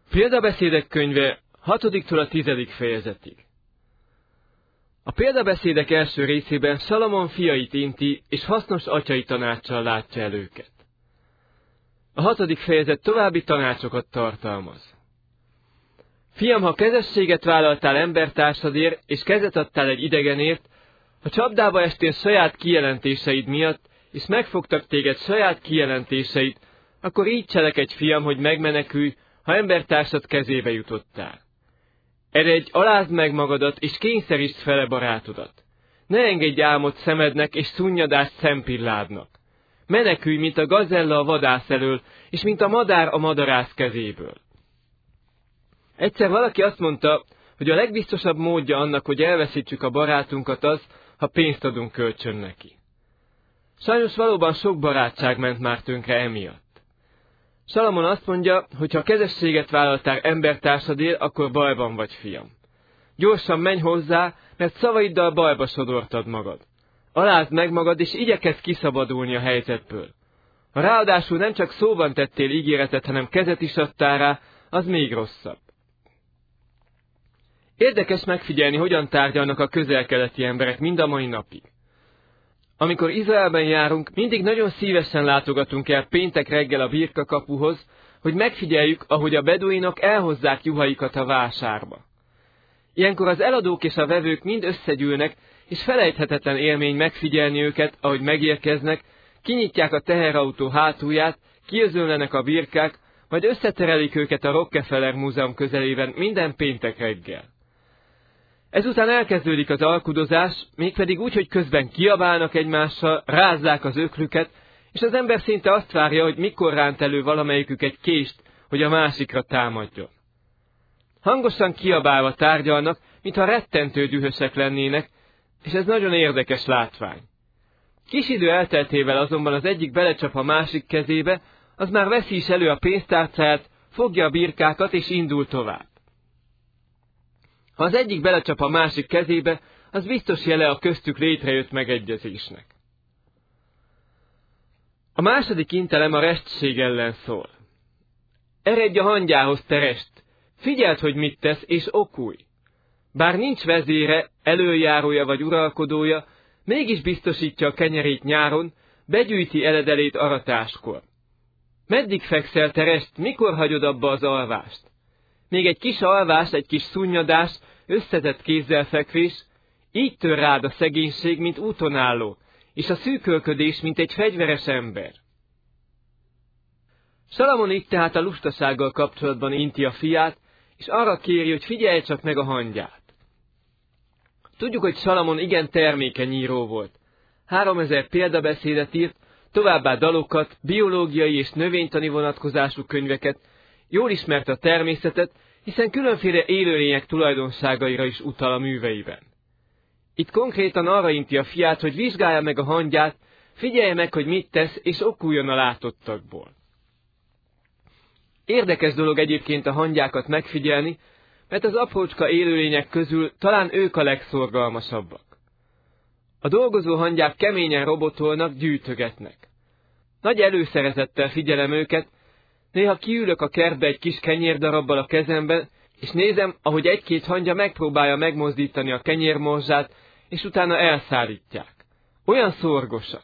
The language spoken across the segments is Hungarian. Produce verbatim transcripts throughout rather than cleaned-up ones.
Példabeszédek könyve hatodiktól a tizedik fejezetig. A példabeszédek első részében Salamon fiait inti, és hasznos atyai tanáccsal látja el őket. A hatodik fejezet további tanácsokat tartalmaz. Fiam, ha kezességet vállaltál embertársadért, és kezet adtál egy idegenért, ha csapdába estél saját kijelentéseid miatt, és megfogtak téged saját kijelentéseid, akkor így cselekedj, fiam, hogy megmenekülj, ha embertársad kezébe jutottál. Eredj, alázd meg magadat, és kényszerítsd fele barátodat. Ne engedj álmot szemednek, és szunnyadást szempilládnak. Menekülj, mint a gazella a vadász elől, és mint a madár a madarász kezéből. Egyszer valaki azt mondta, hogy a legbiztosabb módja annak, hogy elveszítsük a barátunkat az, ha pénzt adunk kölcsön neki. Sajnos valóban sok barátság ment már tönkre emiatt. Salamon azt mondja, hogy ha kezességet vállaltál embertársadért, akkor bajban vagy, fiam. Gyorsan menj hozzá, mert szavaiddal bajba sodortad magad. Alázd meg magad, és igyekezz kiszabadulni a helyzetből. Ha ráadásul nem csak szóban tettél ígéretet, hanem kezet is adtál rá, az még rosszabb. Érdekes megfigyelni, hogyan tárgyalnak a közel-keleti emberek mind a mai napig. Amikor Izraelben járunk, mindig nagyon szívesen látogatunk el péntek reggel a birkakapuhoz, hogy megfigyeljük, ahogy a beduinok elhozzák juhaikat a vásárba. Ilyenkor az eladók és a vevők mind összegyűlnek, és felejthetetlen élmény megfigyelni őket, ahogy megérkeznek, kinyitják a teherautó hátulját, kiözönlenek a birkák, majd összeterelik őket a Rockefeller Múzeum közelében minden péntek reggel. Ezután elkezdődik az alkudozás, mégpedig úgy, hogy közben kiabálnak egymással, rázzák az öklüket, és az ember szinte azt várja, hogy mikor ránt elő valamelyikük egy kést, hogy a másikra támadjon. Hangosan kiabálva tárgyalnak, mintha rettentő dühösek lennének, és ez nagyon érdekes látvány. Kis idő elteltével azonban az egyik belecsap a másik kezébe, az már veszi is elő a pénztárcáját, fogja a birkákat és indul tovább. Ha az egyik belecsap a másik kezébe, az biztos jele a köztük létrejött megegyezésnek. A második intelem a restség ellen szól. Eredj a hangyához, te rest! Figyeld, hogy mit tesz, és okulj! Bár nincs vezére, előjárója vagy uralkodója, mégis biztosítja a kenyerét nyáron, begyűjti eledelét aratáskor. Meddig fekszel, te rest, mikor hagyod abba az alvást? Még egy kis alvás, egy kis szunnyadás, összetett kézzel fekvés, így tör rád a szegénység, mint úton álló, és a szűkölködés, mint egy fegyveres ember. Salamon itt tehát a lustasággal kapcsolatban inti a fiát, és arra kéri, hogy figyelj csak meg a hangyát. Tudjuk, hogy Salamon igen termékeny író volt. Háromezer példabeszédet írt, továbbá dalokat, biológiai és növénytani vonatkozású könyveket, jól ismerte a természetet, hiszen különféle élőlények tulajdonságaira is utal a műveiben. Itt konkrétan arra inti a fiát, hogy vizsgálja meg a hangyát, figyelje meg, hogy mit tesz, és okuljon a látottakból. Érdekes dolog egyébként a hangyákat megfigyelni, mert az aprócska élőlények közül talán ők a legszorgalmasabbak. A dolgozó hangyák keményen robotolnak, gyűjtögetnek. Nagy előszeretettel figyelem őket, néha kiülök a kertbe egy kis kenyérdarabbal a kezemben, és nézem, ahogy egy-két hangya megpróbálja megmozdítani a kenyérmorzsát, és utána elszállítják. Olyan szorgosak.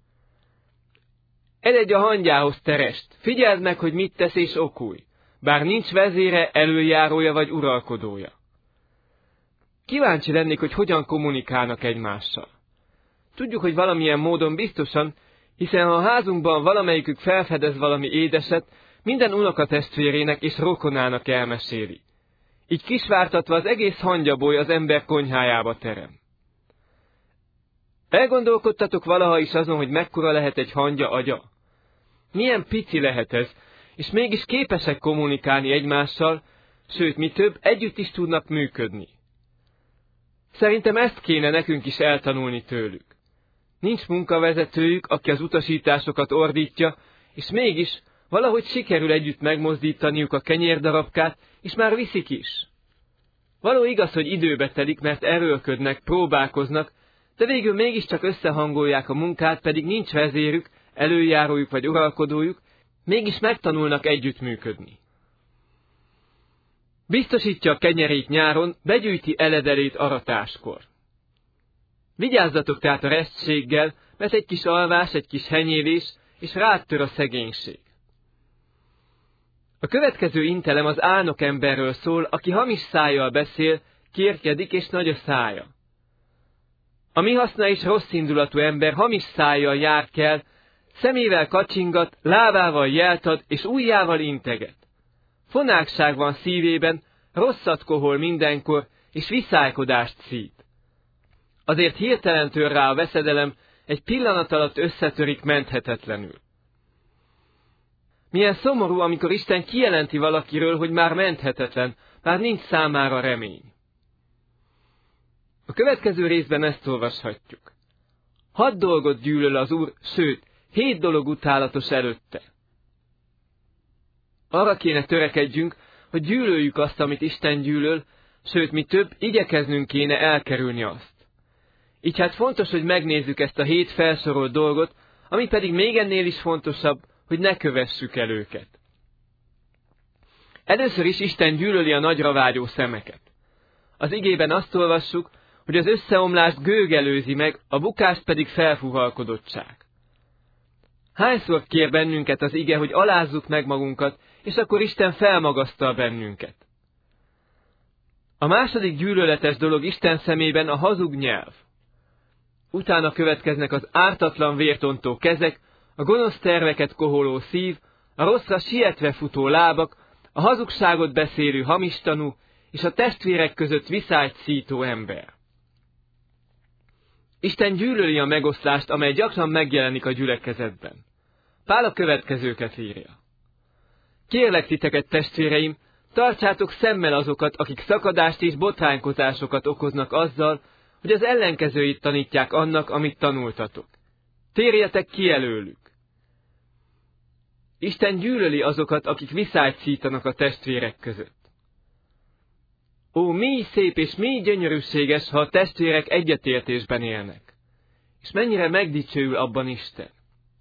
Eredj a hangyához, te rest! Figyeld meg, hogy mit tesz és okulj, bár nincs vezére, előjárója vagy uralkodója. Kíváncsi lennék, hogy hogyan kommunikálnak egymással. Tudjuk, hogy valamilyen módon biztosan, hiszen ha a házunkban valamelyikük felfedez valami édeset, minden unokatestvérének és rokonának elmeséli. Így kisvártatva az egész hangyaboly az ember konyhájába terem. Elgondolkodtatok valaha is azon, hogy mekkora lehet egy hangya agya? Milyen pici lehet ez, és mégis képesek kommunikálni egymással, sőt, mi több, együtt is tudnak működni. Szerintem ezt kéne nekünk is eltanulni tőlük. Nincs munkavezetőjük, aki az utasításokat ordítja, és mégis valahogy sikerül együtt megmozdítaniuk a kenyérdarabkát, és már viszik is. Való igaz, hogy időbe telik, mert erőlködnek, próbálkoznak, de végül mégiscsak összehangolják a munkát, pedig nincs vezérük, előjárójuk vagy uralkodójuk, mégis megtanulnak együttműködni. Biztosítja a kenyerét nyáron, begyűjti eledelét aratáskor. Vigyázzatok tehát a resztséggel, mert egy kis alvás, egy kis henyélés, és rád tör a szegénység. A következő intelem az álnok emberről szól, aki hamis szájjal beszél, kérkedik és nagy a szája. A mi haszna és rossz indulatú ember hamis szájjal jár kell, szemével kacsingat, lábával jelt ad, és ujjával integet. Fonákság van szívében, rosszat kohol mindenkor, és viszálykodást szít. Azért hirtelen tör rá a veszedelem, egy pillanat alatt összetörik menthetetlenül. Milyen szomorú, amikor Isten kijelenti valakiről, hogy már menthetetlen, már nincs számára remény. A következő részben ezt olvashatjuk. Hat dolgot gyűlöl az Úr, sőt, hét dolog utálatos előtte. Arra kéne törekedjünk, hogy gyűlöljük azt, amit Isten gyűlöl, sőt, mi több, igyekeznünk kéne elkerülni azt. Így hát fontos, hogy megnézzük ezt a hét felsorolt dolgot, ami pedig még ennél is fontosabb, hogy ne kövessük el őket. Először is Isten gyűlöli a nagyra vágyó szemeket. Az igében azt olvassuk, hogy az összeomlást gőg előzi meg, a bukást pedig felfuhalkodottság. Hányszor kér bennünket az ige, hogy alázzuk meg magunkat, és akkor Isten felmagasztal bennünket. A második gyűlöletes dolog Isten szemében a hazug nyelv. Utána következnek az ártatlan vértontó kezek, a gonosz terveket koholó szív, a rosszra sietve futó lábak, a hazugságot beszélő hamistanú, és a testvérek között viszályt szító ember. Isten gyűlöli a megoszlást, amely gyakran megjelenik a gyülekezetben. Pál a következőket írja. Kérlek titeket, testvéreim, tartsátok szemmel azokat, akik szakadást és botránkozásokat okoznak azzal, hogy az ellenkezőit tanítják annak, amit tanultatok. Térjetek ki előlük. Isten gyűlöli azokat, akik viszályt szítanak a testvérek között. Ó, mi szép és mi gyönyörűséges, ha a testvérek egyetértésben élnek. És mennyire megdicsőül abban Isten.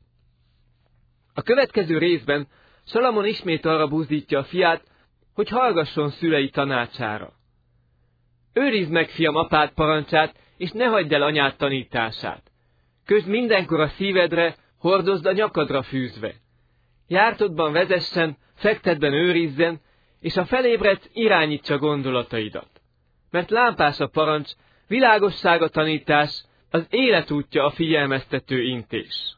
A következő részben Salamon ismét arra buzdítja a fiát, hogy hallgasson szülei tanácsára. Őrizd meg, fiam, apád parancsát, és ne hagyd el anyád tanítását. Közd mindenkor a szívedre, hordozd a nyakadra fűzve. Jártodban vezessen, fektedben őrizzen, és ha felébredsz, irányítsa gondolataidat. Mert lámpás a parancs, világosság a tanítás, az életútja a figyelmeztető intés.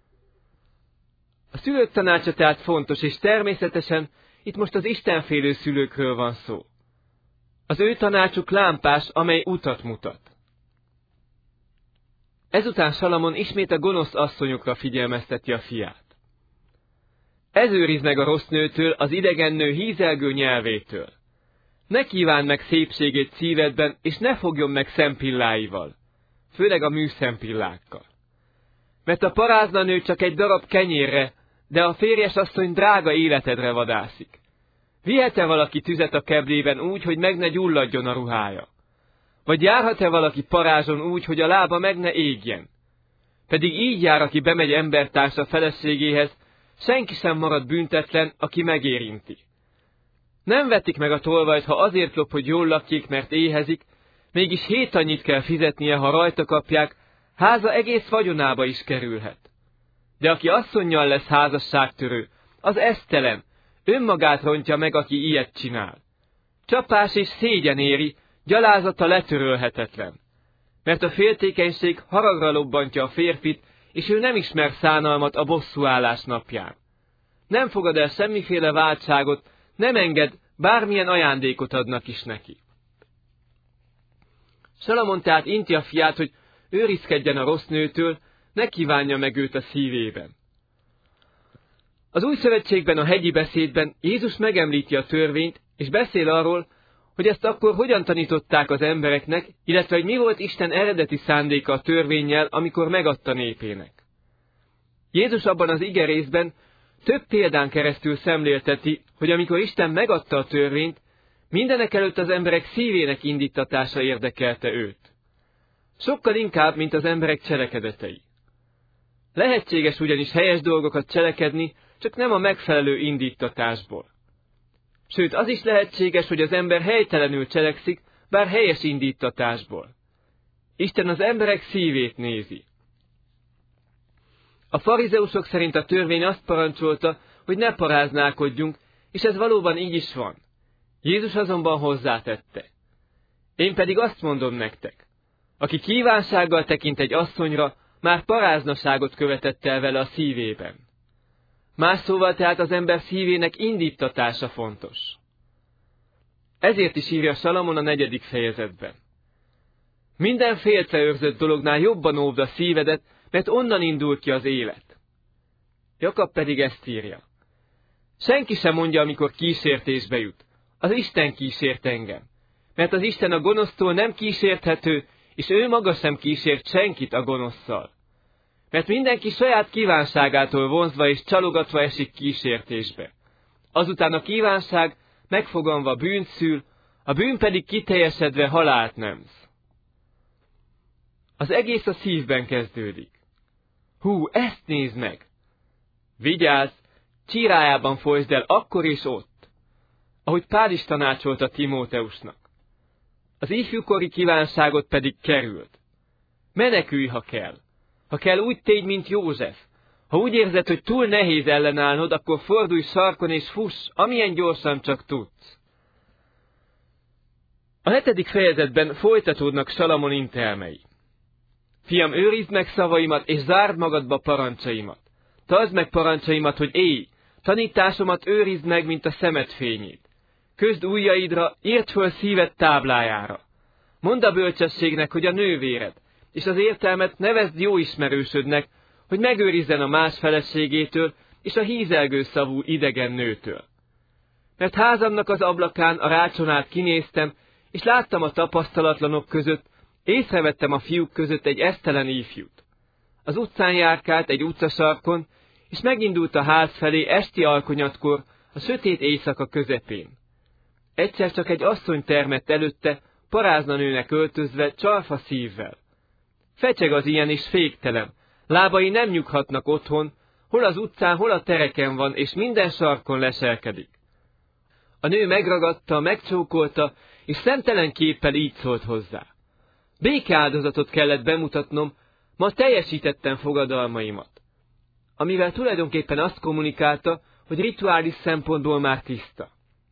A szülők tanácsa tehát fontos, és természetesen itt most az istenfélő szülőkről van szó. Az ő tanácsuk lámpás, amely utat mutat. Ezután Salamon ismét a gonosz asszonyokra figyelmezteti a fiát. Ez őrizd meg a rossz nőtől, az idegen nő hízelgő nyelvétől. Ne kívánd meg szépségét szívedben, és ne fogjon meg szempilláival, főleg a műszempillákkal. Mert a parázna nő csak egy darab kenyérre, de a férjes asszony drága életedre vadászik. Vihet-e valaki tüzet a keblében úgy, hogy meg ne gyulladjon a ruhája? Vagy járhat-e valaki parázson úgy, hogy a lába meg ne égjen? Pedig így jár, aki bemegy embertársa feleségéhez, senki sem marad büntetlen, aki megérinti. Nem vetik meg a tolvajt, ha azért lop, hogy jól lakjék, mert éhezik, mégis hét annyit kell fizetnie, ha rajta kapják, háza egész vagyonába is kerülhet. De aki asszonnyal lesz házasságtörő, az esztelen, önmagát rontja meg, aki ilyet csinál. Csapás és szégyen éri, gyalázata letörölhetetlen. Mert a féltékenység haragra lobbantja a férfit, és ő nem ismer szánalmat a bosszúállás napján. Nem fogad el semmiféle váltságot, nem enged, bármilyen ajándékot adnak is neki. Salamon tehát inti a fiát, hogy őrizkedjen a rossz nőtől, ne kívánja meg őt a szívében. Az Új Szövetségben, a hegyi beszédben Jézus megemlíti a törvényt, és beszél arról, hogy ezt akkor hogyan tanították az embereknek, illetve hogy mi volt Isten eredeti szándéka a törvénnyel, amikor megadta népének. Jézus abban az ige részben több példán keresztül szemlélteti, hogy amikor Isten megadta a törvényt, mindenekelőtt az emberek szívének indítatása érdekelte őt. Sokkal inkább, mint az emberek cselekedetei. Lehetséges ugyanis helyes dolgokat cselekedni, csak nem a megfelelő indítatásból. Sőt, az is lehetséges, hogy az ember helytelenül cselekszik, bár helyes indítatásból. Isten az emberek szívét nézi. A farizeusok szerint a törvény azt parancsolta, hogy ne paráználkodjunk, és ez valóban így is van. Jézus azonban hozzátette: Én pedig azt mondom nektek, aki kívánsággal tekint egy asszonyra, már paráznaságot követett el vele a szívében. Más szóval tehát az ember szívének indítatása fontos. Ezért is írja Salamon a negyedik fejezetben: Minden féltve őrzött dolognál jobban óvd a szívedet, mert onnan indul ki az élet. Jakab pedig ezt írja: Senki sem mondja, amikor kísértésbe jut, az Isten kísért engem, mert az Isten a gonosztól nem kísérthető, és ő maga sem kísért senkit a gonoszszal. Mert mindenki saját kívánságától vonzva és csalogatva esik kísértésbe. Azután a kívánság megfoganva bűnt szül, a bűn pedig kiteljesedve halált nemz. Az egész a szívben kezdődik. Hú, ezt nézd meg! Vigyázz, csírájában folytsd el akkor és ott, ahogy Pál is tanácsolta Timóteusnak. Az ifjúkori kívánságot pedig kerüld. Menekülj, ha kell. Ha kell, úgy tégy, mint József. Ha úgy érzed, hogy túl nehéz ellenállnod, akkor fordulj sarkon és fuss, amilyen gyorsan csak tudsz. A hetedik fejezetben folytatódnak Salamon intelmei. Fiam, őrizd meg szavaimat, és zárd magadba parancsaimat. Tartsd meg parancsaimat, hogy élj, tanításomat őrizd meg, mint a szemed fényét. Közd ujjaidra, írd föl szíved táblájára. Mondd a bölcsességnek, hogy a nővéred, és az értelmet nevezd jó ismerősödnek, hogy megőrizzen a más feleségétől és a hízelgő szavú idegen nőtől. Mert házamnak az ablakán a rácsonát kinéztem, és láttam a tapasztalatlanok között, észrevettem a fiúk között egy esztelen ifjút. Az utcán járkált egy utcasarkon, és megindult a ház felé esti alkonyatkor, a sötét éjszaka közepén. Egyszer csak egy asszony termett előtte, parázna nőnek öltözve, csalfa szívvel. Fecseg az ilyen is féktelen, lábai nem nyughatnak otthon, hol az utcán, hol a tereken van, és minden sarkon leselkedik. A nő megragadta, megcsókolta, és szemtelen képpel így szólt hozzá: Békeáldozatot kellett bemutatnom, ma teljesítettem fogadalmaimat. Amivel tulajdonképpen azt kommunikálta, hogy rituális szempontból már tiszta.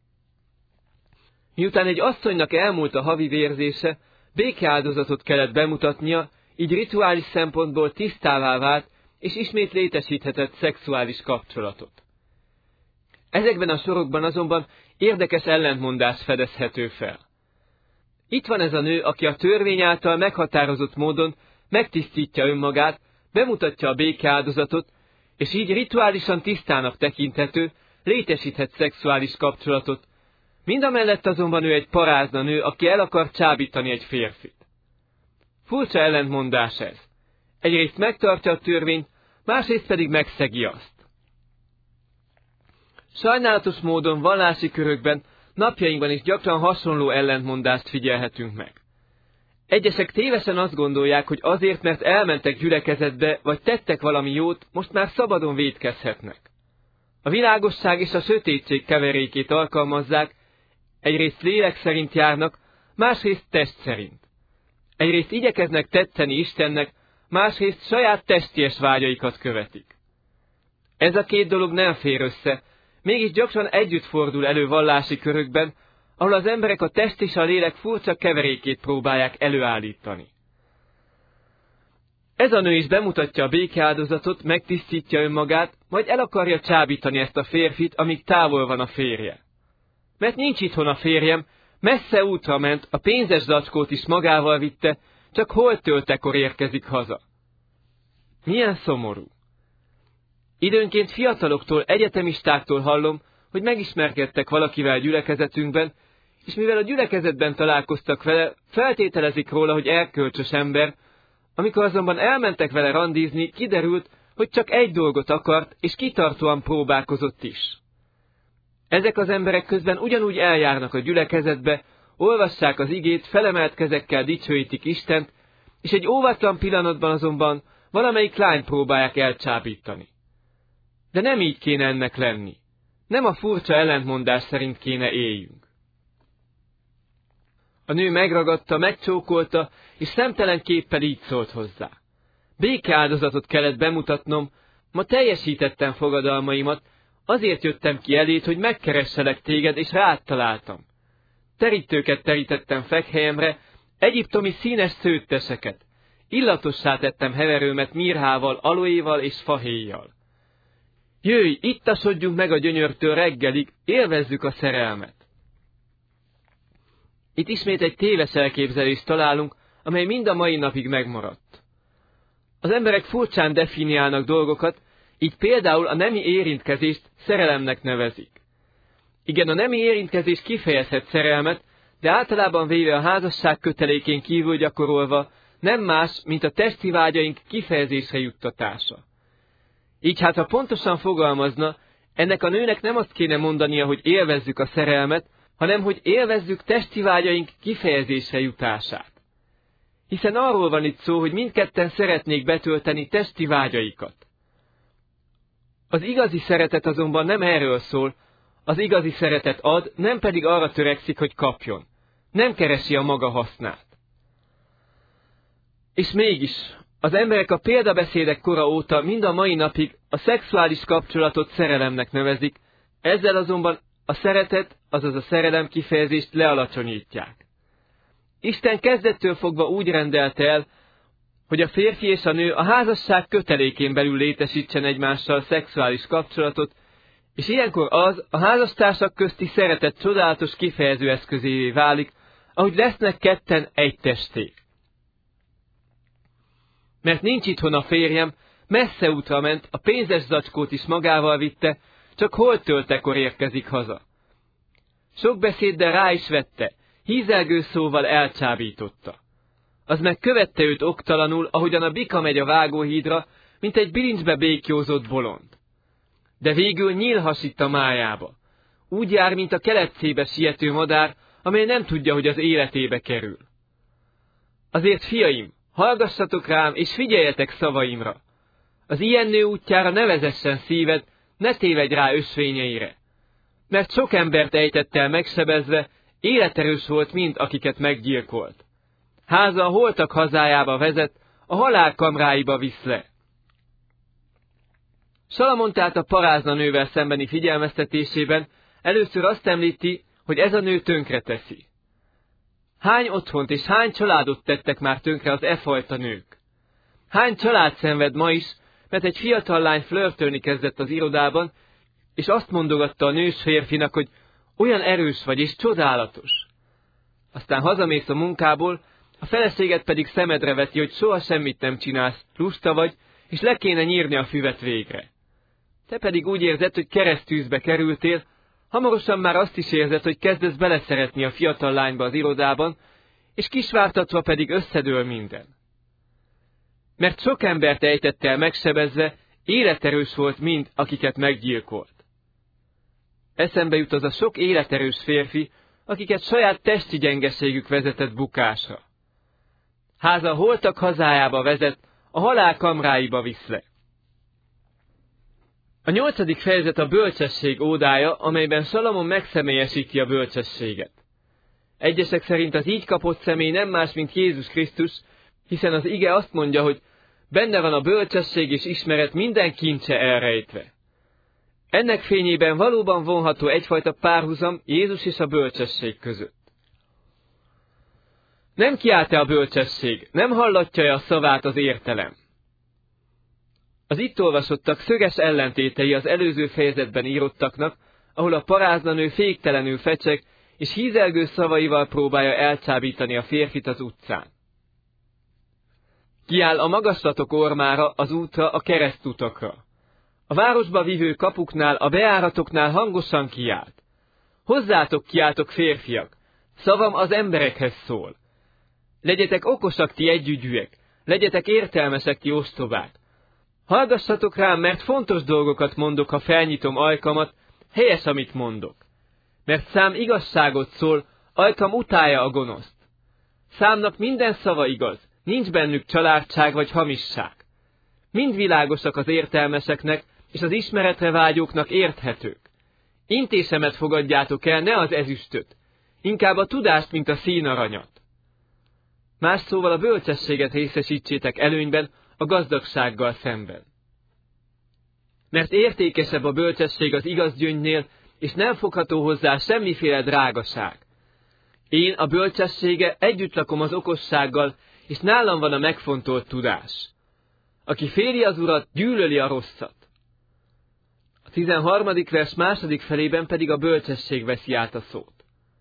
Miután egy asszonynak elmúlt a havi vérzése, békeáldozatot kellett bemutatnia, így rituális szempontból tisztává vált, és ismét létesíthetett szexuális kapcsolatot. Ezekben a sorokban azonban érdekes ellentmondás fedezhető fel. Itt van ez a nő, aki a törvény által meghatározott módon megtisztítja önmagát, bemutatja a békeáldozatot, és így rituálisan tisztának tekinthető, létesíthet szexuális kapcsolatot. Mindamellett azonban ő egy parázna nő, aki el akar csábítani egy férfit. Furcsa ellentmondás ez. Egyrészt megtartja a törvényt, másrészt pedig megszegi azt. Sajnálatos módon vallási körökben napjainkban is gyakran hasonló ellentmondást figyelhetünk meg. Egyesek tévesen azt gondolják, hogy azért, mert elmentek gyülekezetbe, vagy tettek valami jót, most már szabadon vétkezhetnek. A világosság és a sötétség keverékét alkalmazzák, egyrészt lélek szerint járnak, másrészt test szerint. Egyrészt igyekeznek tetszeni Istennek, másrészt saját testies vágyaikat követik. Ez a két dolog nem fér össze, mégis gyakran együtt fordul elő vallási körökben, ahol az emberek a test és a lélek furcsa keverékét próbálják előállítani. Ez a nő is bemutatja a békeáldozatot, megtisztítja önmagát, majd el akarja csábítani ezt a férfit, amíg távol van a férje. Mert nincs itthon a férjem, messze útra ment, a pénzes zacskót is magával vitte, csak holttöltekor érkezik haza. Milyen szomorú! Időnként fiataloktól, egyetemistáktól hallom, hogy megismerkedtek valakivel gyülekezetünkben, és mivel a gyülekezetben találkoztak vele, feltételezik róla, hogy erkölcsös ember, amikor azonban elmentek vele randizni, kiderült, hogy csak egy dolgot akart, és kitartóan próbálkozott is. Ezek az emberek közben ugyanúgy eljárnak a gyülekezetbe, olvassák az igét, felemelt kezekkel dicsőítik Istent, és egy óvatlan pillanatban azonban valamelyik lányt próbálják elcsábítani. De nem így kéne ennek lenni. Nem a furcsa ellentmondás szerint kéne éljünk. A nő megragadta, megcsókolta, és szemtelen képpel így szólt hozzá. Békeáldozatot kellett bemutatnom, ma teljesítettem fogadalmaimat, azért jöttem ki eléd, hogy megkeresselek téged, és rád találtam. Terítőket terítettem fekhelyemre, egyiptomi színes szőtteseket. Illatossá tettem heverőmet mirhával, aloéval és fahéjjal. Jöjj, ittasodjunk meg a gyönyörtől reggelig, élvezzük a szerelmet. Itt ismét egy téves elképzelést találunk, amely mind a mai napig megmaradt. Az emberek furcsán definiálnak dolgokat, így például a nemi érintkezést szerelemnek nevezik. Igen, a nemi érintkezés kifejezhet szerelmet, de általában véve a házasság kötelékén kívül gyakorolva nem más, mint a testi vágyaink kifejezésre juttatása. Így hát, ha pontosan fogalmazna, ennek a nőnek nem azt kéne mondania, hogy élvezzük a szerelmet, hanem hogy élvezzük testi vágyaink kifejezésre jutását. Hiszen arról van itt szó, hogy mindketten szeretnék betölteni testi vágyaikat. Az igazi szeretet azonban nem erről szól, az igazi szeretet ad, nem pedig arra törekszik, hogy kapjon. Nem keresi a maga hasznát. És mégis, az emberek a példabeszédek kora óta mind a mai napig a szexuális kapcsolatot szerelemnek nevezik, ezzel azonban a szeretet, azaz a szerelem kifejezést lealacsonyítják. Isten kezdettől fogva úgy rendelte el, hogy a férfi és a nő a házasság kötelékén belül létesítsen egymással szexuális kapcsolatot, és ilyenkor az a házastársak közti szeretet csodálatos kifejező eszközévé válik, ahogy lesznek ketten egy testé. Mert nincs itthon a férjem, messze útra ment, a pénzes zacskót is magával vitte, csak holttöltekor érkezik haza. Sok beszéddel rá is vette, hízelgő szóval elcsábította. Az meg követte őt oktalanul, ahogyan a bika megy a vágóhídra, mint egy bilincsbe békjózott bolond. De végül nyíl hasít a májába. Úgy jár, mint a keletcébe siető madár, amely nem tudja, hogy az életébe kerül. Azért, fiaim, hallgassatok rám, és figyeljetek szavaimra. Az ilyen nő útjára ne vezessen szíved, ne tévedj rá ösvényeire. Mert sok embert ejtett el megsebezve, életerős volt mind, akiket meggyilkolt. Háza a holtak hazájába vezet, a halál kamráiba visz le. Salamon tehát a parázna nővel szembeni figyelmeztetésében először azt említi, hogy ez a nő tönkre teszi. Hány otthont és hány családot tettek már tönkre az e fajta nők? Hány család szenved ma is, mert egy fiatal lány flörtölni kezdett az irodában, és azt mondogatta a nős férfinak, hogy olyan erős vagy és csodálatos. Aztán hazamész a munkából, a feleséget pedig szemedre veti, hogy soha semmit nem csinálsz, lusta vagy, és le kéne nyírni a füvet végre. Te pedig úgy érzed, hogy keresztűzbe kerültél, hamarosan már azt is érzed, hogy kezdesz beleszeretni a fiatal lányba az irodában, és kisvártatva pedig összedől minden. Mert sok embert ejtett el megsebezve, életerős volt mind, akiket meggyilkolt. Eszembe jut az a sok életerős férfi, akiket saját testi gyengeségük vezetett bukásra. Háza holtak hazájába vezet, a halál kamráiba visz le. A nyolcadik fejezet a bölcsesség ódája, amelyben Salamon megszemélyesíti a bölcsességet. Egyesek szerint az így kapott személy nem más, mint Jézus Krisztus, hiszen az ige azt mondja, hogy benne van a bölcsesség és ismeret minden kincse elrejtve. Ennek fényében valóban vonható egyfajta párhuzam Jézus és a bölcsesség között. Nem kiált-e a bölcsesség, nem hallatja-e a szavát az értelem? Az itt olvasottak szöges ellentétei az előző fejezetben írottaknak, ahol a paráznanő féktelenül fecseg, és hízelgő szavaival próbálja elcsábítani a férfit az utcán. Kiáll a magaslatok ormára, az útra, a keresztutakra. A városba vívő kapuknál, a bejáratoknál hangosan kiált. Hozzátok kiáltok, férfiak, szavam az emberekhez szól. Legyetek okosak ti együgyűek, legyetek értelmesek ti ostobák. Hallgassatok rám, mert fontos dolgokat mondok, ha felnyitom ajkamat, helyes, amit mondok. Mert szám igazságot szól, ajkam utálja a gonoszt. Számnak minden szava igaz, nincs bennük családság vagy hamisság. Mind világosak az értelmeseknek, és az ismeretre vágyóknak érthetők. Intésemet fogadjátok el, ne az ezüstöt, inkább a tudást, mint a színaranyat. Más szóval a bölcsességet részesítsétek előnyben a gazdagsággal szemben. Mert értékesebb a bölcsesség az igaz gyöngynél, és nem fogható hozzá semmiféle drágaság. Én, a bölcsessége, együtt lakom az okossággal, és nálam van a megfontolt tudás. Aki féli az urat, gyűlöli a rosszat. A tizenharmadik vers második felében pedig a bölcsesség veszi át a szót.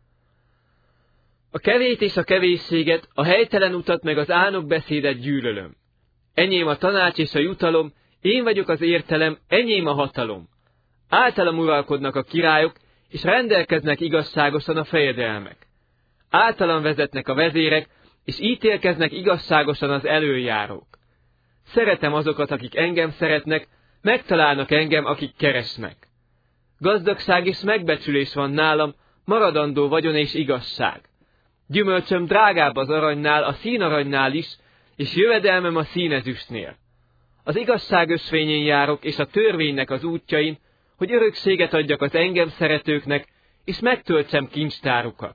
A kevét és a kevésséget, a helytelen utat meg az álnok beszédet gyűlölöm. Enyém a tanács és a jutalom, én vagyok az értelem, enyém a hatalom. Általam uralkodnak a királyok, és rendelkeznek igazságosan a fejedelmek. Általam vezetnek a vezérek, és ítélkeznek igazságosan az elöljárók. Szeretem azokat, akik engem szeretnek, megtalálnak engem, akik keresnek. Gazdagság és megbecsülés van nálam, maradandó vagyon és igazság. Gyümölcsöm drágább az aranynál, a színaranynál is, és jövedelmem a színezüstnél. Az igazság ösvényén járok, és a törvénynek az útjain, hogy örökséget adjak az engem szeretőknek, és megtöltsem kincstárukat.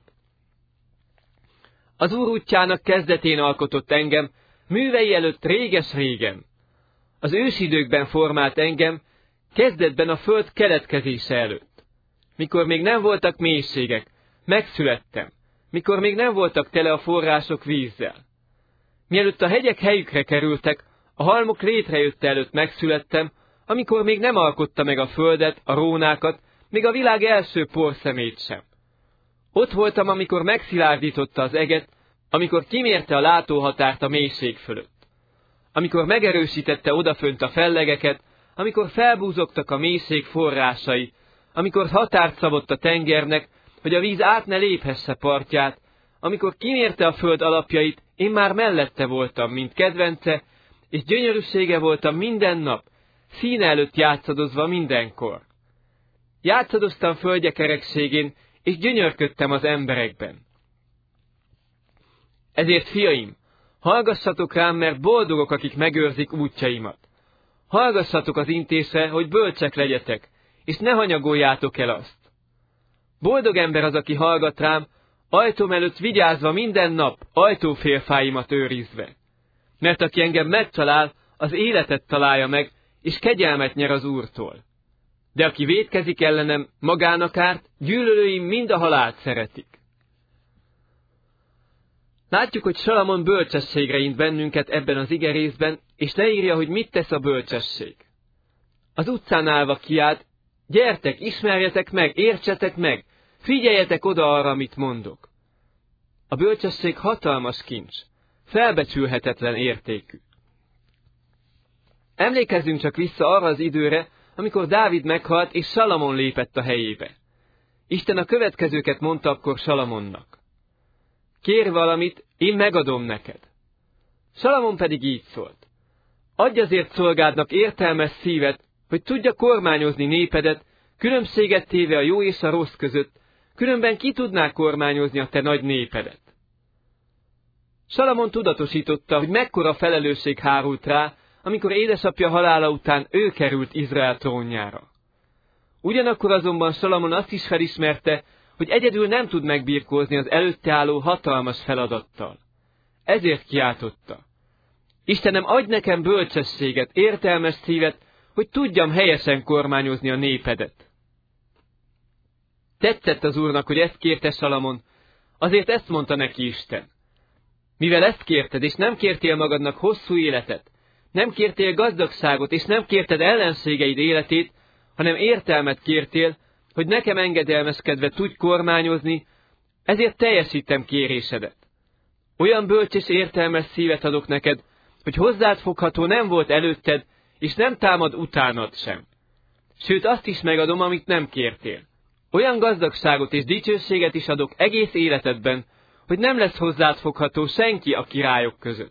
Az Úr útjának kezdetén alkotott engem, művei előtt réges-régen. Az ősidőkben formált engem, kezdetben a föld keletkezése előtt. Mikor még nem voltak mélységek, megszülettem, mikor még nem voltak tele a források vízzel. Mielőtt a hegyek helyükre kerültek, a halmok létrejötte előtt megszülettem, amikor még nem alkotta meg a földet, a rónákat, még a világ első porszemét sem. Ott voltam, amikor megszilárdította az eget, amikor kimérte a látóhatárt a mélység fölött. Amikor megerősítette odafönt a fellegeket, amikor felbúzogtak a mélység forrásai, amikor határt szabott a tengernek, hogy a víz át ne léphesse partját, amikor kimérte a föld alapjait, én már mellette voltam, mint kedvence, és gyönyörűsége voltam minden nap, színe előtt játszadozva mindenkor. Játszadoztam földje kerekségén, és gyönyörködtem az emberekben. Ezért, fiaim, hallgassatok rám, mert boldogok, akik megőrzik útjaimat. Hallgassatok az intésre, hogy bölcsek legyetek, és ne hanyagoljátok el azt. Boldog ember az, aki hallgat rám, ajtóm előtt vigyázva minden nap, ajtófélfáimat őrizve. Mert aki engem megtalál, az életet találja meg, és kegyelmet nyer az Úrtól. De aki vétkezik ellenem, magának árt, gyűlölőim mind a halált szeretik. Látjuk, hogy Salamon bölcsességre int bennünket ebben az igerészben, és leírja, hogy mit tesz a bölcsesség. Az utcán állva kiált, gyertek, ismerjetek meg, értsetek meg, figyeljetek oda arra, amit mondok. A bölcsesség hatalmas kincs, felbecsülhetetlen értékű. Emlékezzünk csak vissza arra az időre, amikor Dávid meghalt, és Salamon lépett a helyébe. Isten a következőket mondta akkor Salamonnak. Kérj valamit, én megadom neked. Salamon pedig így szólt. Adj azért szolgádnak értelmes szívet, hogy tudja kormányozni népedet, különbséget téve a jó és a rossz között, különben ki tudná kormányozni a te nagy népedet. Salamon tudatosította, hogy mekkora felelősség hárult rá, amikor édesapja halála után ő került Izrael trónjára. Ugyanakkor azonban Salamon azt is felismerte, hogy egyedül nem tud megbirkózni az előtte álló hatalmas feladattal. Ezért kiáltotta. Istenem, adj nekem bölcsességet, értelmes szívet, hogy tudjam helyesen kormányozni a népedet. Tetszett az Úrnak, hogy ezt kérte Salamon, azért ezt mondta neki Isten. Mivel ezt kérted, és nem kértél magadnak hosszú életet, nem kértél gazdagságot, és nem kérted ellenségeid életét, hanem értelmet kértél, hogy nekem engedelmeskedve tudj kormányozni, ezért teljesítem kérésedet. Olyan bölcs és értelmes szívet adok neked, hogy hozzád fogható nem volt előtted, és nem támad utánad sem. Sőt, azt is megadom, amit nem kértél. Olyan gazdagságot és dicsőséget is adok egész életedben, hogy nem lesz hozzád fogható senki a királyok között.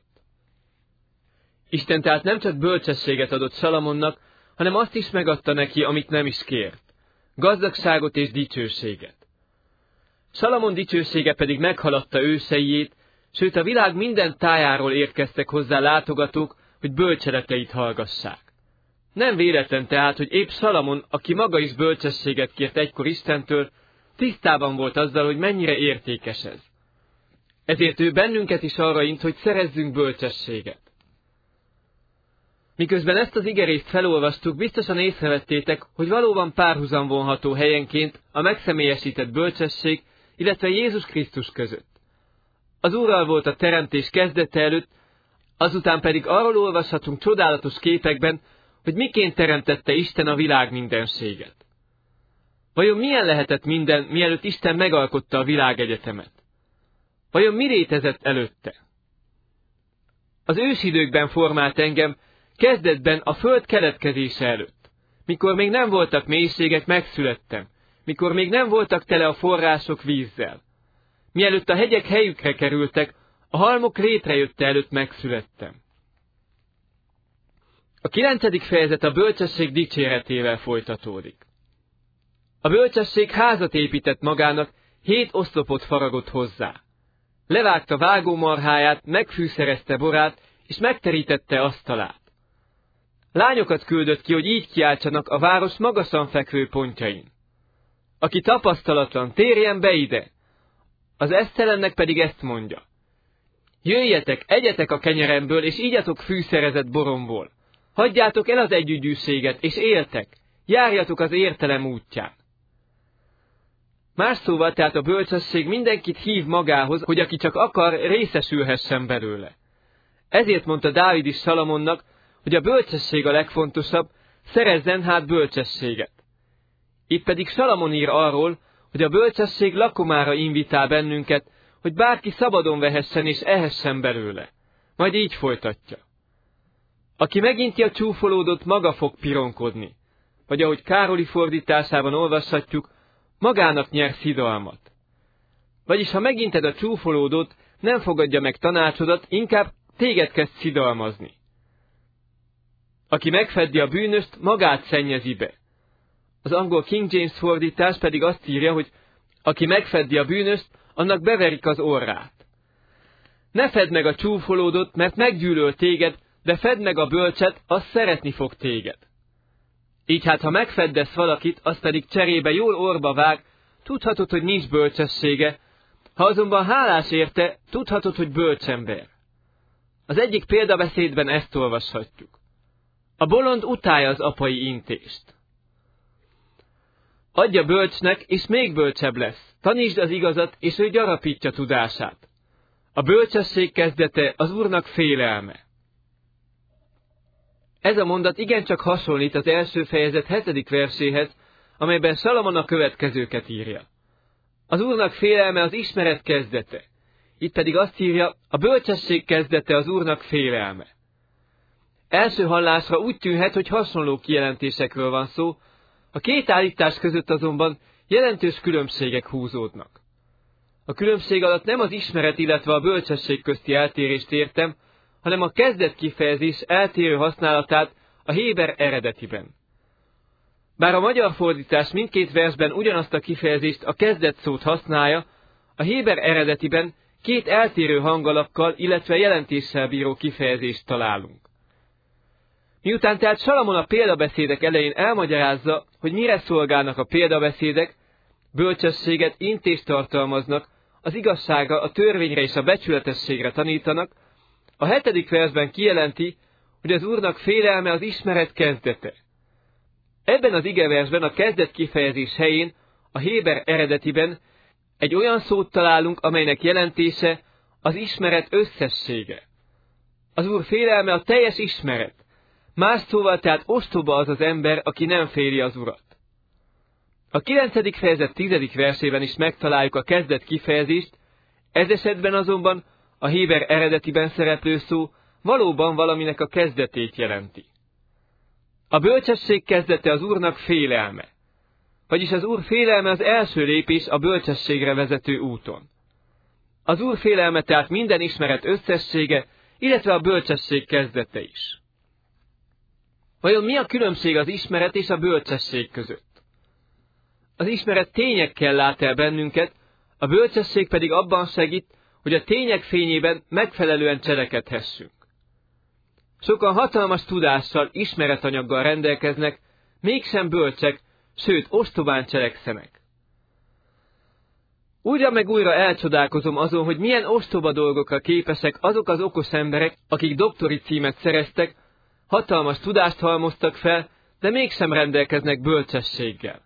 Isten tehát nem csak bölcsességet adott Salamonnak, hanem azt is megadta neki, amit nem is kért. Gazdagságot és dicsőséget. Salamon dicsősége pedig meghaladta őseiét, sőt a világ minden tájáról érkeztek hozzá látogatók, hogy bölcseleteit hallgassák. Nem véletlen tehát, hogy épp Salamon, aki maga is bölcsességet kért egykor Istentől, tisztában volt azzal, hogy mennyire értékes ez. Ezért ő bennünket is arra int, hogy szerezzünk bölcsességet. Miközben ezt az igerészt felolvastuk, biztosan észrevettétek, hogy valóban párhuzam vonható helyenként a megszemélyesített bölcsesség, illetve Jézus Krisztus között. Az Úrral volt a teremtés kezdete előtt, azután pedig arról olvashatunk csodálatos képekben, hogy miként teremtette Isten a világ mindenséget. Vajon milyen lehetett minden, mielőtt Isten megalkotta a világegyetemet? Vajon mi létezett előtte? Az ősidőkben formált engem, kezdetben a föld keletkezése előtt. Mikor még nem voltak mélységek, megszülettem. Mikor még nem voltak tele a források vízzel. Mielőtt a hegyek helyükre kerültek, a halmok létrejötte előtt megszülettem. A kilencedik fejezet a bölcsesség dicséretével folytatódik. A bölcsesség házat épített magának, hét oszlopot faragott hozzá. Levágta vágómarháját, megfűszerezte borát, és megterítette asztalát. Lányokat küldött ki, hogy így kiáltsanak a város magasan fekvő pontjain. Aki tapasztalatlan, térjen be ide! Az esztelennek pedig ezt mondja. Jöjjetek, egyetek a kenyeremből, és igyatok fűszerezett boromból. Hagyjátok el az együgyűséget, és éltek, járjatok az értelem útján. Más szóval tehát a bölcsesség mindenkit hív magához, hogy aki csak akar, részesülhessen belőle. Ezért mondta Dávid is Salamonnak, hogy a bölcsesség a legfontosabb, szerezzen hát bölcsességet. Itt pedig Salamon ír arról, hogy a bölcsesség lakomára invitál bennünket, hogy bárki szabadon vehessen és ehessen belőle. Majd így folytatja. Aki meginti a csúfolódot, maga fog pironkodni. Vagy ahogy Károli fordításában olvashatjuk, magának nyer szidalmat. Vagyis ha meginted a csúfolódot, nem fogadja meg tanácsodat, inkább téged kezd szidalmazni. Aki megfeddi a bűnöst, magát szennyezi be. Az angol King James fordítás pedig azt írja, hogy aki megfeddi a bűnöst, annak beverik az orrát. Ne fedd meg a csúfolódot, mert meggyűlöl téged, de fedd meg a bölcset, az szeretni fog téged. Így hát, ha megfeddesz valakit, az pedig cserébe jól orba vág, tudhatod, hogy nincs bölcsessége, ha azonban hálás érte, tudhatod, hogy bölcsember. Az egyik példabeszédben ezt olvashatjuk. A bolond utálja az apai intést. Adja bölcsnek, és még bölcsebb lesz. Tanítsd az igazat, és ő gyarapítja tudását. A bölcsesség kezdete az Úrnak félelme. Ez a mondat igencsak hasonlít az első fejezet hetedik verséhez, amelyben Salamon a következőket írja. Az Úrnak félelme az ismeret kezdete. Itt pedig azt írja, a bölcsesség kezdete az Úrnak félelme. Első hallásra úgy tűnhet, hogy hasonló kijelentésekről van szó, a két állítás között azonban jelentős különbségek húzódnak. A különbség alatt nem az ismeret, illetve a bölcsesség közti eltérést értem, hanem a kezdet kifejezés eltérő használatát a héber eredetiben. Bár a magyar fordítás mindkét versben ugyanazt a kifejezést, a kezdet szót használja, a héber eredetiben két eltérő hangalakkal, illetve jelentéssel bíró kifejezést találunk. Miután tehát Salamon a példabeszédek elején elmagyarázza, hogy mire szolgálnak a példabeszédek, bölcsességet, intést tartalmaznak, az igazságra, a törvényre és a becsületességre tanítanak, a hetedik versben kijelenti, hogy az Úrnak félelme az ismeret kezdete. Ebben az igeversben a kezdet kifejezés helyén, a héber eredetiben egy olyan szót találunk, amelynek jelentése az ismeret összessége. Az Úr félelme a teljes ismeret. Más szóval tehát ostoba az az ember, aki nem féli az Urat. A kilencedik fejezet tizedik versében is megtaláljuk a kezdet kifejezést, ez esetben azonban a héber eredetiben szereplő szó valóban valaminek a kezdetét jelenti. A bölcsesség kezdete az Úrnak félelme, vagyis az Úr félelme az első lépés a bölcsességre vezető úton. Az Úr félelme tehát minden ismeret összessége, illetve a bölcsesség kezdete is. Vajon mi a különbség az ismeret és a bölcsesség között? Az ismeret tényekkel lát el bennünket, a bölcsesség pedig abban segít, hogy a tények fényében megfelelően cselekedhessünk. Sokan hatalmas tudással, ismeretanyaggal rendelkeznek, mégsem bölcsek, sőt, ostobán cselekszenek. Újra meg újra elcsodálkozom azon, hogy milyen ostoba dolgokra képesek azok az okos emberek, akik doktori címet szereztek, hatalmas tudást halmoztak fel, de mégsem rendelkeznek bölcsességgel.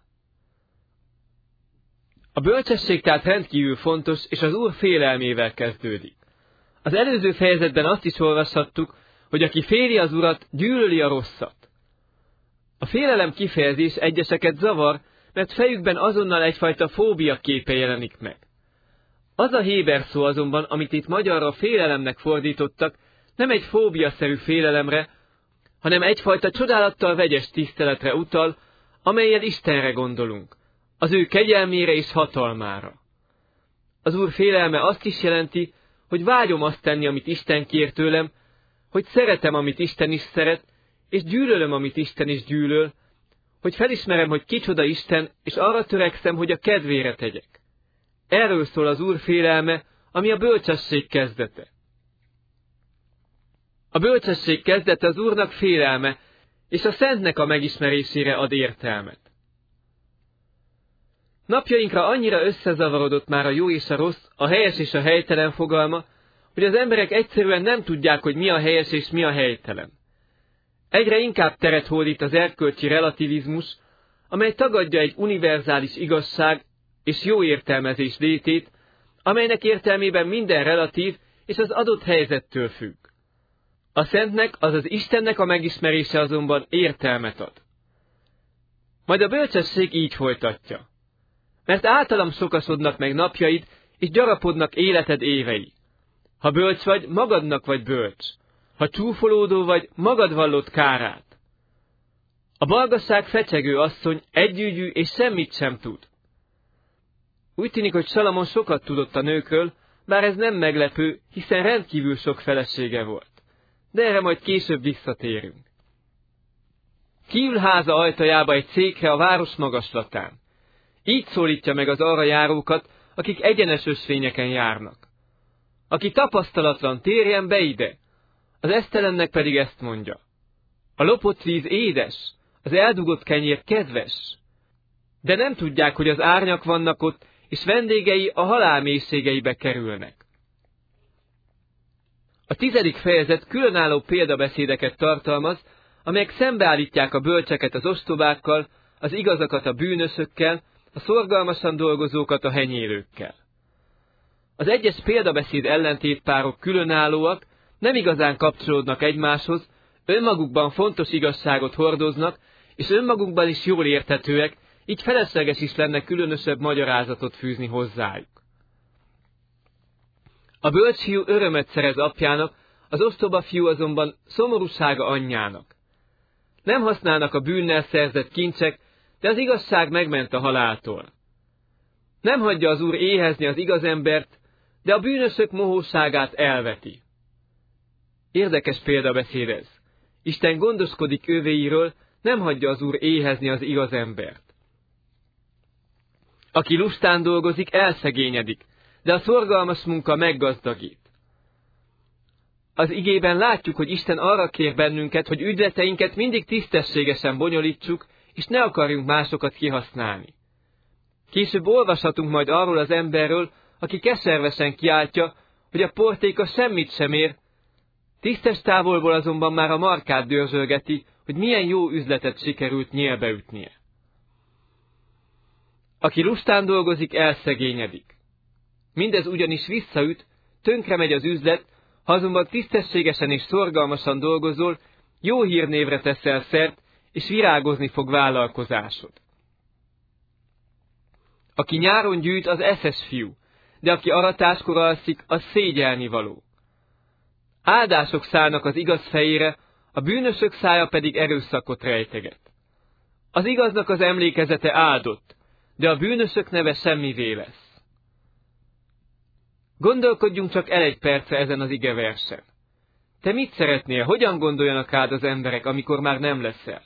A bölcsesség tehát rendkívül fontos, és az Úr félelmével kezdődik. Az előző fejezetben azt is olvashattuk, hogy aki féli az Urat, gyűlöli a rosszat. A félelem kifejezés egyeseket zavar, mert fejükben azonnal egyfajta fóbia képe jelenik meg. Az a héber szó azonban, amit itt magyarra félelemnek fordítottak, nem egy fóbiaszerű félelemre, hanem egyfajta csodálattal vegyes tiszteletre utal, amellyel Istenre gondolunk, az ő kegyelmére és hatalmára. Az Úr félelme azt is jelenti, hogy vágyom azt tenni, amit Isten kér tőlem, hogy szeretem, amit Isten is szeret, és gyűlölöm, amit Isten is gyűlöl, hogy felismerem, hogy kicsoda Isten, és arra törekszem, hogy a kedvére tegyek. Erről szól az Úr félelme, ami a bölcsesség kezdete. A bölcsesség kezdete az Úrnak félelme, és a Szentnek a megismerésére ad értelmet. Napjainkra annyira összezavarodott már a jó és a rossz, a helyes és a helytelen fogalma, hogy az emberek egyszerűen nem tudják, hogy mi a helyes és mi a helytelen. Egyre inkább teret hódít az erkölcsi relativizmus, amely tagadja egy univerzális igazság és jó értelmezés létét, amelynek értelmében minden relatív és az adott helyzettől függ. A Szentnek, azaz Istennek a megismerése azonban értelmet ad. Majd a bölcsesség így folytatja. Mert általam sokasodnak meg napjaid, és gyarapodnak életed évei. Ha bölcs vagy, magadnak vagy bölcs. Ha csúfolódó vagy, magad vallott kárát. A balgasság fecsegő asszony, együgyű és semmit sem tud. Úgy tűnik, hogy Salamon sokat tudott a nőkről, bár ez nem meglepő, hiszen rendkívül sok felesége volt. De erre majd később visszatérünk. Kiül háza ajtajába egy székre a város magaslatán. Így szólítja meg az arra járókat, akik egyenes ösvényeken járnak. Aki tapasztalatlan, térjen be ide, az esztelennek pedig ezt mondja. A lopott víz édes, az eldugott kenyér kedves. De nem tudják, hogy az árnyak vannak ott, és vendégei a halál mélységeibe kerülnek. A tizedik fejezet különálló példabeszédeket tartalmaz, amelyek szembeállítják a bölcseket az ostobákkal, az igazakat a bűnösökkel, a szorgalmasan dolgozókat a henyélőkkel. Az egyes példabeszéd ellentétpárok különállóak, nem igazán kapcsolódnak egymáshoz, önmagukban fontos igazságot hordoznak, és önmagukban is jól érthetőek, így felesleges is lenne különösebb magyarázatot fűzni hozzájuk. A bölcs fiú örömet szerez apjának, az ostoba fiú azonban szomorúsága anyjának. Nem használnak a bűnnel szerzett kincsek, de az igazság megment a haláltól. Nem hagyja az Úr éhezni az igaz embert, de a bűnösök mohóságát elveti. Érdekes példabeszéd ez. Isten gondoskodik övéiről, nem hagyja az Úr éhezni az igaz embert. Aki lustán dolgozik, elszegényedik, de a szorgalmas munka meggazdagít. Az igében látjuk, hogy Isten arra kér bennünket, hogy ügyleteinket mindig tisztességesen bonyolítsuk, és ne akarjunk másokat kihasználni. Később olvashatunk majd arról az emberről, aki keservesen kiáltja, hogy a portéka semmit sem ér, tisztes távolból azonban már a markát dörzsölgeti, hogy milyen jó üzletet sikerült nyélbeütnie. Aki lustán dolgozik, elszegényedik. Mindez ugyanis visszaüt, tönkre megy az üzlet, ha azonban tisztességesen és szorgalmasan dolgozol, jó hírnévre teszel szert, és virágozni fog vállalkozásod. Aki nyáron gyűjt, az eszes fiú, de aki aratáskor alszik, az szégyelnivaló. Áldások szállnak az igaz fejére, a bűnösök szája pedig erőszakot rejteget. Az igaznak az emlékezete áldott, de a bűnösök neve semmivé lesz. Gondolkodjunk csak el egy percre ezen az igeversen. Te mit szeretnél, hogyan gondoljanak rád az emberek, amikor már nem leszel?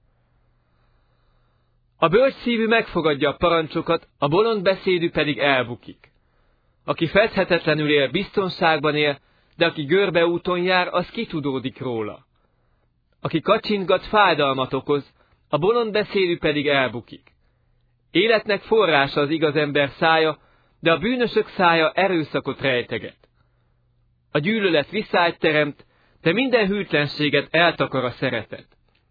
A bölcs szívű megfogadja a parancsokat, a bolond beszédű pedig elbukik. Aki fedhetetlenül él, biztonságban él, de aki görbeúton jár, az kitudódik róla. Aki kacsingat, fájdalmat okoz, a bolond beszédű pedig elbukik. Életnek forrása az igaz ember szája, de a bűnösök szája erőszakot rejteget. A gyűlölet viszályt teremt, de minden hűtlenséget eltakar a szeretet.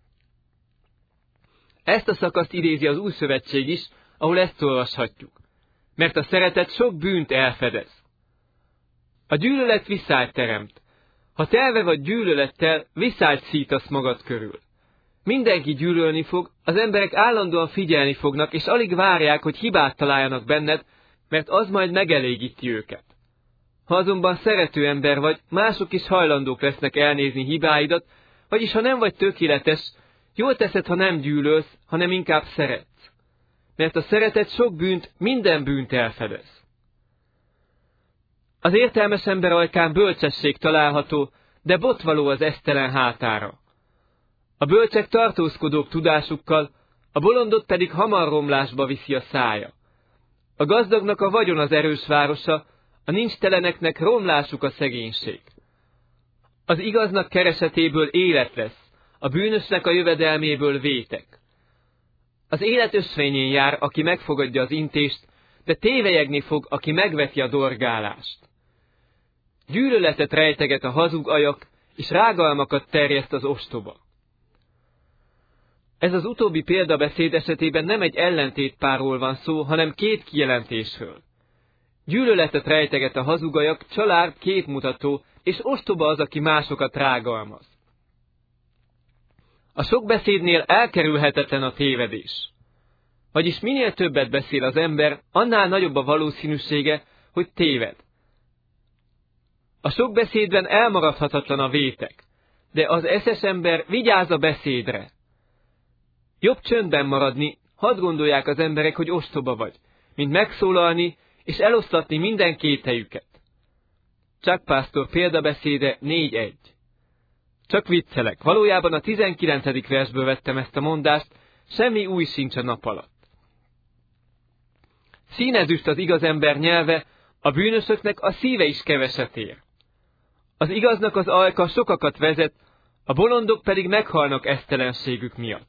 Ezt a szakaszt idézi az Új Szövetség is, ahol ezt olvashatjuk. Mert a szeretet sok bűnt elfedez. A gyűlölet viszályt teremt. Ha telve vagy gyűlölettel, viszályt szítasz magad körül. Mindenki gyűlölni fog, az emberek állandóan figyelni fognak, és alig várják, hogy hibát találjanak benned, mert az majd megelégíti őket. Ha azonban szerető ember vagy, mások is hajlandók lesznek elnézni hibáidat, vagyis ha nem vagy tökéletes, jól teszed, ha nem gyűlölsz, hanem inkább szeretsz. Mert a szeretet sok bűnt, minden bűnt elfedez. Az értelmes ember ajkán bölcsesség található, de botvaló az esztelen hátára. A bölcsek tartózkodók tudásukkal, a bolondot pedig hamar romlásba viszi a szája. A gazdagnak a vagyon az erős városa, a nincsteleneknek romlásuk a szegénység. Az igaznak keresetéből élet lesz, a bűnösnek a jövedelméből vétek. Az élet ösvényén jár, aki megfogadja az intést, de tévelyegni fog, aki megveti a dorgálást. Gyűlöletet rejteget a hazug ajak, és rágalmakat terjeszt az ostoba. Ez az utóbbi példabeszéd esetében nem egy ellentétpárról van szó, hanem két kijelentésről. Gyűlöletet rejteget a hazugajak, csalár képmutató, és ostoba az, aki másokat rágalmaz. A sok beszédnél elkerülhetetlen a tévedés. Vagyis minél többet beszél az ember, annál nagyobb a valószínűsége, hogy téved. A sok beszédben elmaradhatatlan a vétek, de az eszes ember vigyáz a beszédre. Jobb csöndben maradni, hadd gondolják az emberek, hogy ostoba vagy, mint megszólalni és eloszlatni minden kételyüket. Chuck Pastor példabeszéde négy egy. Csak viccelek, valójában a tizenkilencedik versből vettem ezt a mondást, semmi új sincs a nap alatt. Színezüst az igaz ember nyelve, a bűnösöknek a szíve is keveset ér. Az igaznak az ajka sokakat vezet, a bolondok pedig meghalnak esztelenségük miatt.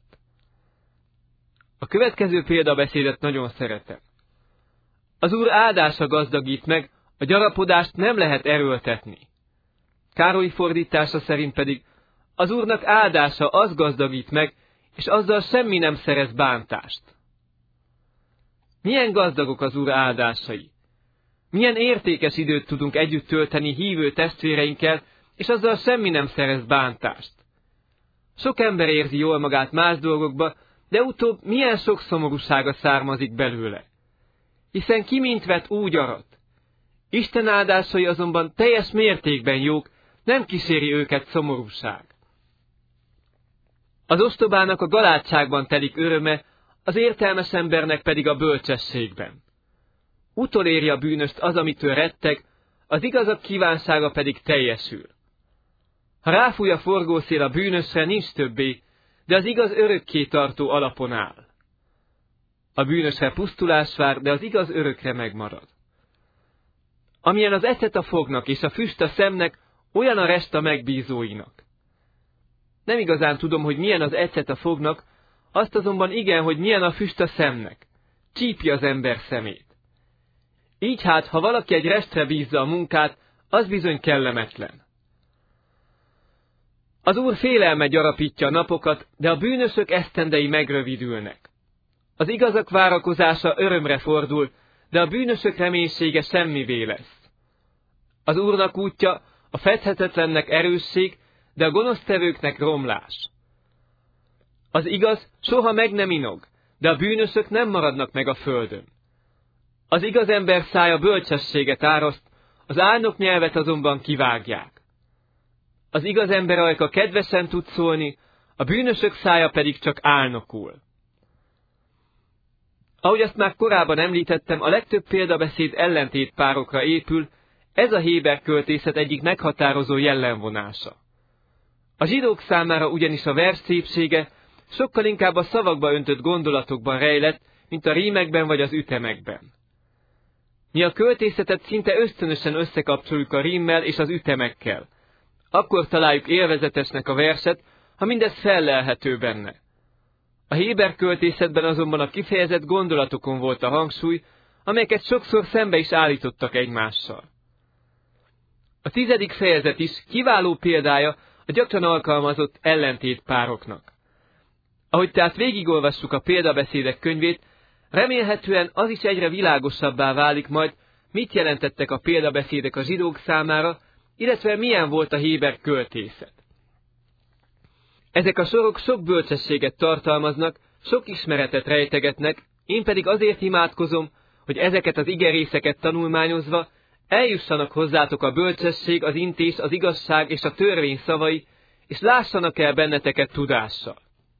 A következő példabeszédet nagyon szeretem. Az Úr áldása gazdagít meg, a gyarapodást nem lehet erőltetni. Károly fordítása szerint pedig az Úrnak áldása az gazdagít meg, és azzal semmi nem szerez bántást. Milyen gazdagok az Úr áldásai! Milyen értékes időt tudunk együtt tölteni hívő testvéreinkkel, és azzal semmi nem szerez bántást. Sok ember érzi jól magát más dolgokba, de utóbb milyen sok szomorúsága származik belőle. Hiszen ki mint vet, úgy arat. Isten áldásai azonban teljes mértékben jók, nem kíséri őket szomorúság. Az ostobának a galádságban telik öröme, az értelmes embernek pedig a bölcsességben. Utoléri a bűnöst az, amitől retteg, az igazak kívánsága pedig teljesül. Ha ráfúj a forgószél a bűnösre, nincs többé, de az igaz örökké tartó alapon áll. A bűnösre pusztulás vár, de az igaz örökre megmarad. Amilyen az ecet a fognak és a füst a szemnek, olyan a rest a megbízóinak. Nem igazán tudom, hogy milyen az ecet a fognak, azt azonban igen, hogy milyen a füst a szemnek. Csípja az ember szemét. Így hát, ha valaki egy restre bízza a munkát, az bizony kellemetlen. Az Úr félelme gyarapítja a napokat, de a bűnösök esztendei megrövidülnek. Az igazak várakozása örömre fordul, de a bűnösök reménysége semmivé lesz. Az Úrnak útja a fedhetetlennek erősség, de a gonosztevőknek romlás. Az igaz soha meg nem inog, de a bűnösök nem maradnak meg a földön. Az igaz ember szája bölcsességet áraszt, az álnok nyelvet azonban kivágják. Az igaz ember ajka kedvesen tud szólni, a bűnösök szája pedig csak álnokul. Ahogy azt már korábban említettem, a legtöbb példabeszéd ellentétpárokra épül, ez a héber költészet egyik meghatározó jellemvonása. A zsidók számára ugyanis a vers szépsége sokkal inkább a szavakba öntött gondolatokban rejlett, mint a rímekben vagy az ütemekben. Mi a költészetet szinte ösztönösen összekapcsoljuk a rímmel és az ütemekkel. Akkor találjuk élvezetesnek a verset, ha mindez fellelhető benne. A héber költészetben azonban a kifejezett gondolatokon volt a hangsúly, amelyeket sokszor szembe is állítottak egymással. A tizedik fejezet is kiváló példája a gyakran alkalmazott ellentétpároknak. Ahogy tehát végigolvassuk a példabeszédek könyvét, remélhetően az is egyre világosabbá válik majd, mit jelentettek a példabeszédek a zsidók számára, illetve milyen volt a héber költészet. Ezek a sorok sok bölcsességet tartalmaznak, sok ismeretet rejtegetnek, én pedig azért imádkozom, hogy ezeket az igerészeket tanulmányozva eljussanak hozzátok a bölcsesség, az intés, az igazság és a törvény szavai, és lássanak el benneteket tudással.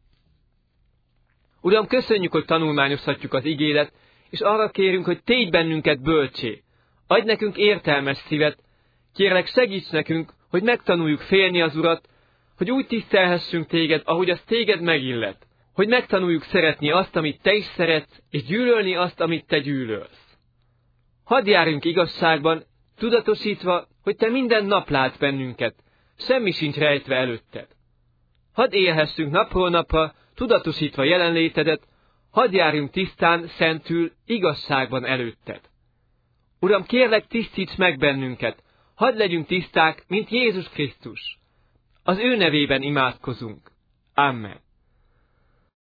Uram, köszönjük, hogy tanulmányozhatjuk az igédet, és arra kérünk, hogy tégy bennünket bölcsé. Adj nekünk értelmes szívet, kérlek segíts nekünk, hogy megtanuljuk félni az Urat, hogy úgy tisztelhessünk téged, ahogy az téged megillet, hogy megtanuljuk szeretni azt, amit te is szeretsz, és gyűlölni azt, amit te gyűlölsz. Hadd járjunk igazságban, tudatosítva, hogy te minden nap látsz bennünket, semmi sincs rejtve előtted. Hadd élhessünk napról napra, tudatosítva jelenlétedet, hadd járjunk tisztán, szentül, igazságban előtted. Uram, kérlek, tisztíts meg bennünket, hadd legyünk tiszták, mint Jézus Krisztus. Az ő nevében imádkozunk. Amen.